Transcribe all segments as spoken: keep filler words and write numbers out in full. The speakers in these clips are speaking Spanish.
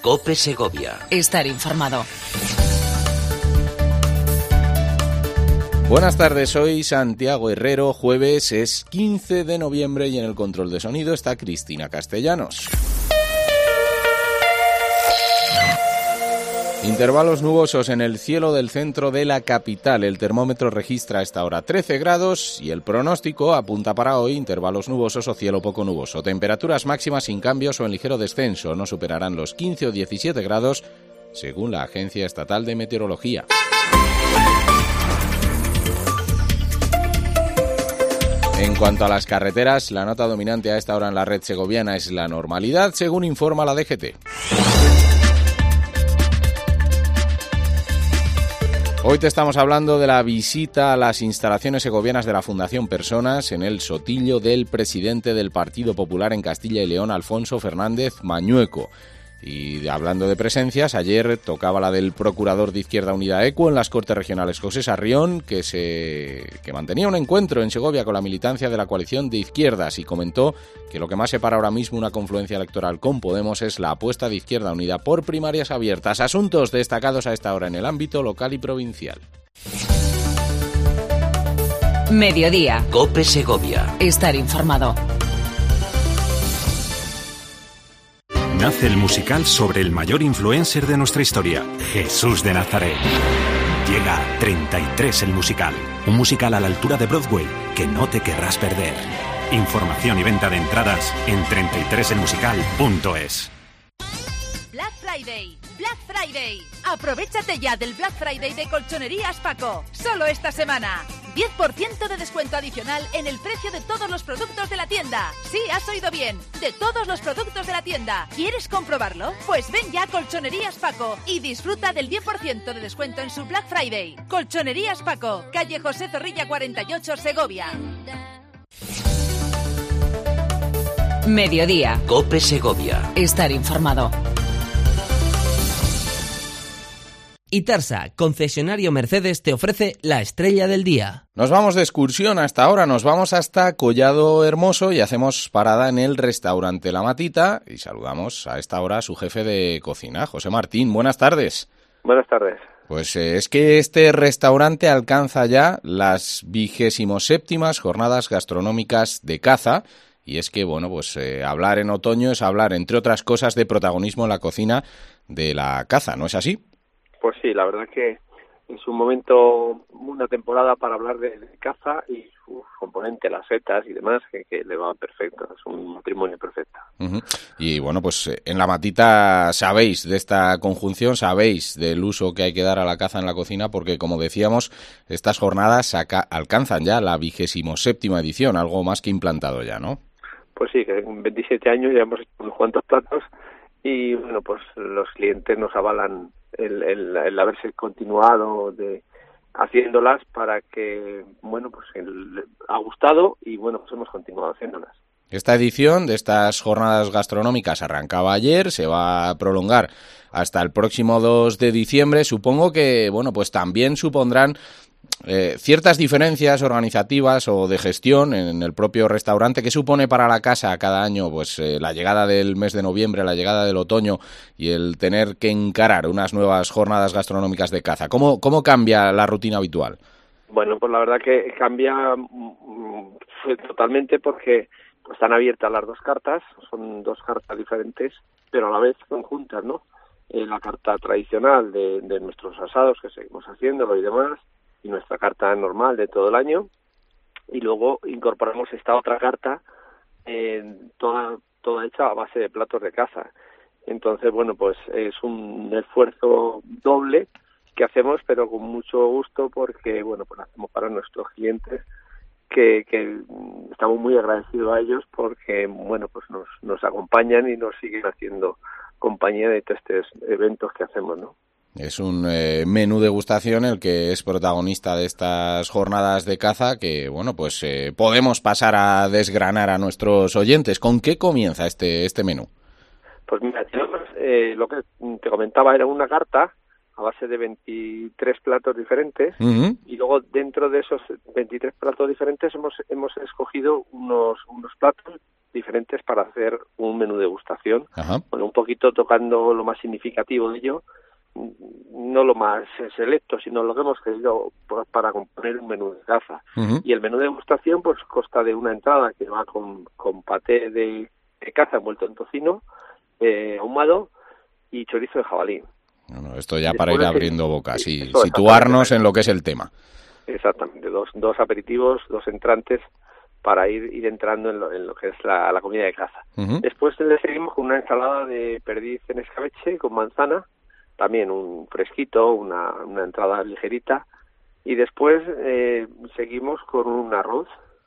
COPE Segovia. Estar informado. Buenas tardes, soy Santiago Herrero. Jueves es quince de noviembre y en el control de sonido está Cristina Castellanos. Intervalos nubosos en el cielo del centro de la capital. El termómetro registra a esta hora trece grados y el pronóstico apunta para hoy intervalos nubosos o cielo poco nuboso. Temperaturas máximas sin cambios o en ligero descenso. No superarán los quince o diecisiete grados según la Agencia Estatal de Meteorología. En cuanto a las carreteras, la nota dominante a esta hora en la red segoviana es la normalidad, según informa la D G T. Hoy te estamos hablando de la visita a las instalaciones segovianas de la Fundación Personas en el sotillo del presidente del Partido Popular en Castilla y León, Alfonso Fernández Mañueco. Y hablando de presencias, ayer tocaba la del procurador de Izquierda Unida ECUO en las Cortes Regionales, José Sarrión, que se que mantenía un encuentro en Segovia con la militancia de la coalición de izquierdas y comentó que lo que más separa ahora mismo una confluencia electoral con Podemos es la apuesta de Izquierda Unida por primarias abiertas. Asuntos destacados a esta hora en el ámbito local y provincial. Mediodía. COPE Segovia. Estar informado. Nace el musical sobre el mayor influencer de nuestra historia, Jesús de Nazaret. Llega treinta y tres el musical, un musical a la altura de Broadway que no te querrás perder. Información y venta de entradas en treinta y tres el musical punto es. Black Friday, Black Friday. Aprovechate ya del Black Friday de Colchonerías Paco. Solo esta semana. diez por ciento de descuento adicional en el precio de todos los productos de la tienda. Sí, has oído bien. De todos los productos de la tienda. ¿Quieres comprobarlo? Pues ven ya a Colchonerías Paco y disfruta del diez por ciento de descuento en su Black Friday. Colchonerías Paco, calle José Zorrilla cuarenta y ocho, Segovia. Mediodía. COPE Segovia. Estar informado. Itarsa, concesionario Mercedes, te ofrece la estrella del día. Nos vamos de excursión hasta ahora, nos vamos hasta Collado Hermoso y hacemos parada en el restaurante La Matita y saludamos a esta hora a su jefe de cocina, José Martín. Buenas tardes. Buenas tardes. Pues eh, es que este restaurante alcanza ya las vigésimos séptimas jornadas gastronómicas de caza. Y es que, bueno, pues eh, hablar en otoño es hablar, entre otras cosas, de protagonismo en la cocina de la caza, ¿no es así? Pues sí, la verdad que es un momento, una temporada para hablar de, de caza y su componente, las setas y demás, que, que le va perfecto, es un matrimonio perfecto. Uh-huh. Y bueno, pues en La Matita sabéis de esta conjunción, sabéis del uso que hay que dar a la caza en la cocina, porque como decíamos, estas jornadas acá alcanzan ya la vigésimo séptima edición, algo más que implantado ya, ¿no? Pues sí, que en veintisiete años ya hemos hecho unos cuantos platos y bueno, pues los clientes nos avalan el, el, el haberse continuado de haciéndolas para que, bueno, pues el, ha gustado y bueno, pues hemos continuado haciéndolas. Esta edición de estas jornadas gastronómicas arrancaba ayer, se va a prolongar hasta el próximo dos de diciembre. Supongo que, bueno, pues también supondrán eh, ciertas diferencias organizativas o de gestión en el propio restaurante. ¿Qué supone para la casa cada año pues eh, la llegada del mes de noviembre, la llegada del otoño y el tener que encarar unas nuevas jornadas gastronómicas de caza? ¿Cómo, cómo cambia la rutina habitual? Bueno, pues la verdad que cambia mm, totalmente porque están abiertas las dos cartas, son dos cartas diferentes, pero a la vez conjuntas, ¿no? Eh, la carta tradicional de, de nuestros asados, que seguimos haciéndolo y demás, y nuestra carta normal de todo el año, y luego incorporamos esta otra carta, eh, toda, toda hecha a base de platos de caza. Entonces, bueno, pues es un esfuerzo doble que hacemos, pero con mucho gusto, porque, bueno, pues lo hacemos para nuestros clientes, Que, que estamos muy agradecidos a ellos porque, bueno, pues nos, nos acompañan y nos siguen haciendo compañía de todos estos eventos que hacemos, ¿no? Es un eh, menú degustación el que es protagonista de estas jornadas de caza que, bueno, pues eh, podemos pasar a desgranar a nuestros oyentes. ¿Con qué comienza este este menú? Pues mira, tenemos, eh, lo que te comentaba era una carta a base de veintitrés platos diferentes, uh-huh. y luego dentro de esos veintitrés platos diferentes hemos hemos escogido unos unos platos diferentes para hacer un menú de degustación. Ajá. Bueno, un poquito tocando lo más significativo de ello, no lo más selecto, sino lo que hemos querido pues, para componer un menú de caza. Uh-huh. Y el menú de degustación pues consta de una entrada que va con, con paté de, de caza envuelto en tocino, eh, ahumado y chorizo de jabalí. Bueno, esto ya para ir abriendo boca, sí, Eso, situarnos en lo que es el tema. Exactamente, dos, dos aperitivos, dos entrantes para ir, ir entrando en lo, en lo que es la, la comida de caza. Uh-huh. Después le seguimos con una ensalada de perdiz en escabeche con manzana, también un fresquito, una, una entrada ligerita, y después eh, seguimos con un arroz,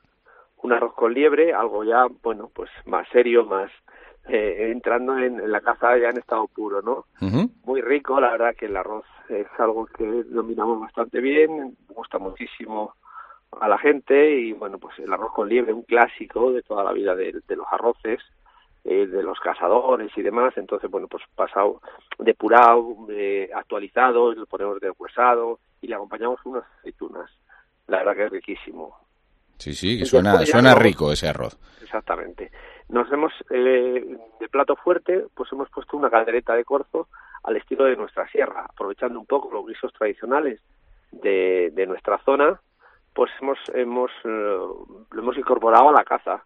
un arroz con liebre, algo ya, bueno, pues más serio, más eh, entrando en, en la caza ya en estado puro, ¿no? Uh-huh. Muy rico, la verdad que el arroz es algo que dominamos bastante bien, gusta muchísimo a la gente, y bueno, pues el arroz con liebre, un clásico de toda la vida de, de los arroces, eh, de los cazadores y demás. Entonces, bueno, pues pasado, depurado, eh, actualizado, lo ponemos deshuesado y le acompañamos unas aceitunas. La verdad que es riquísimo. Sí, sí, que suena, suena rico ese arroz. Exactamente. Nos hemos, eh, de plato fuerte, pues hemos puesto una caldereta de corzo al estilo de nuestra sierra, aprovechando un poco los guisos tradicionales de, de nuestra zona, pues hemos, hemos eh, lo hemos incorporado a la caza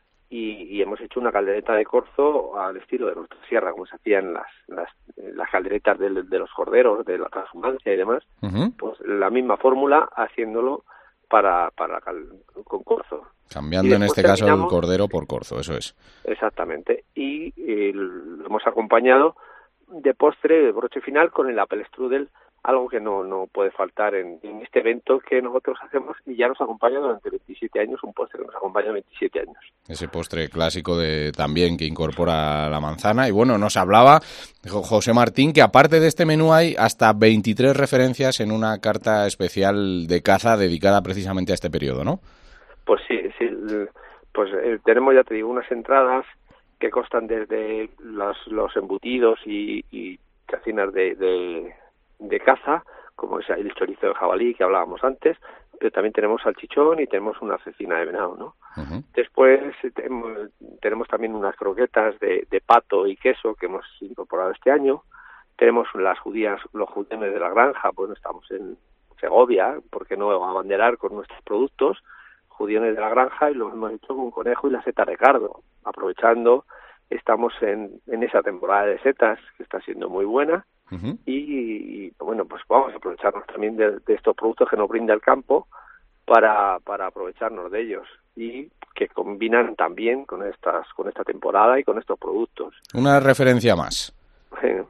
y, y hemos hecho una caldereta de corzo al estilo de nuestra sierra, como se hacían las, las, las calderetas de, de los corderos, de la transhumancia y demás. Uh-huh. Pues la misma fórmula, haciéndolo para, para con corzo. Cambiando en este caso el cordero por corzo, eso es. Exactamente. Y eh, lo hemos acompañado de postre, de broche final, con el apple strudel, algo que no, no puede faltar en, en este evento que nosotros hacemos y ya nos acompaña durante veintisiete años, un postre que nos acompaña veintisiete años. Ese postre clásico de también que incorpora la manzana. Y bueno, nos hablaba José Martín que aparte de este menú hay hasta veintitrés referencias en una carta especial de caza dedicada precisamente a este periodo, ¿no? Pues sí, sí, pues eh, tenemos, ya te digo, unas entradas que constan desde los, los embutidos y, y chacinas de, de, de caza, como es el chorizo de jabalí que hablábamos antes, pero también tenemos salchichón y tenemos una cecina de venado, ¿no? Uh-huh. Después tenemos, tenemos también unas croquetas de, de pato y queso que hemos incorporado este año. Tenemos las judías, los judiones de la granja, pues estamos en Segovia, ¿por qué no abanderar con nuestros productos? Judiones de la granja, y lo hemos hecho con conejo y la seta de cardo. Aprovechando, estamos en, en esa temporada de setas que está siendo muy buena. Uh-huh. y, y bueno, pues vamos a aprovecharnos también de, de estos productos que nos brinda el campo para, para aprovecharnos de ellos y que combinan también con estas con esta temporada y con estos productos. Una referencia más. Eh,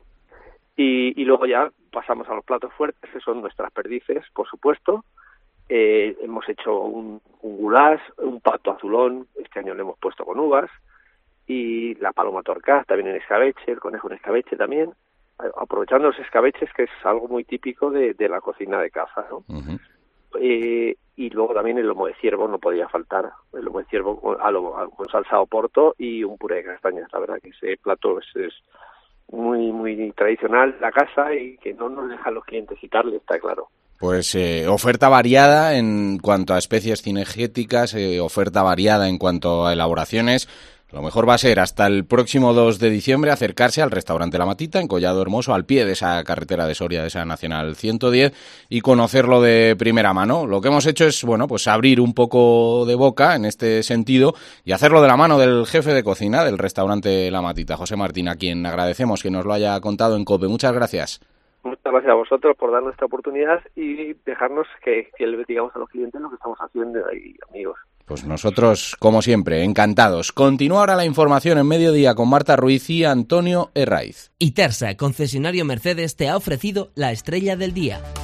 y, y luego ya pasamos a los platos fuertes, que son nuestras perdices, por supuesto. Eh, hemos hecho un, un goulash, un pato azulón, este año le hemos puesto con uvas, y la paloma torcaz también en escabeche, el conejo en escabeche también, aprovechando los escabeches, que es algo muy típico de, de la cocina de caza, ¿no? Uh-huh. Eh, y luego también el lomo de ciervo no podía faltar, el lomo de ciervo con, a lo, a, con salsa oporto y un puré de castañas. La verdad que ese plato es, es muy muy tradicional de la casa y que no nos dejan los clientes citarle, está claro. Pues eh, oferta variada en cuanto a especies cinegéticas, eh, oferta variada en cuanto a elaboraciones. Lo mejor va a ser hasta el próximo dos de diciembre acercarse al restaurante La Matita en Collado Hermoso, al pie de esa carretera de Soria, de esa Nacional ciento diez, y conocerlo de primera mano. Lo que hemos hecho es, bueno, pues abrir un poco de boca en este sentido y hacerlo de la mano del jefe de cocina del restaurante La Matita, José Martín, a quien agradecemos que nos lo haya contado en COPE. Muchas gracias. Muchas gracias a vosotros por darnos esta oportunidad y dejarnos que, que le digamos a los clientes lo que estamos haciendo ahí, amigos. Pues nosotros, como siempre, encantados. Continúa ahora la información en Mediodía con Marta Ruiz y Antonio Herraiz. Itersa, concesionario Mercedes, te ha ofrecido la estrella del día.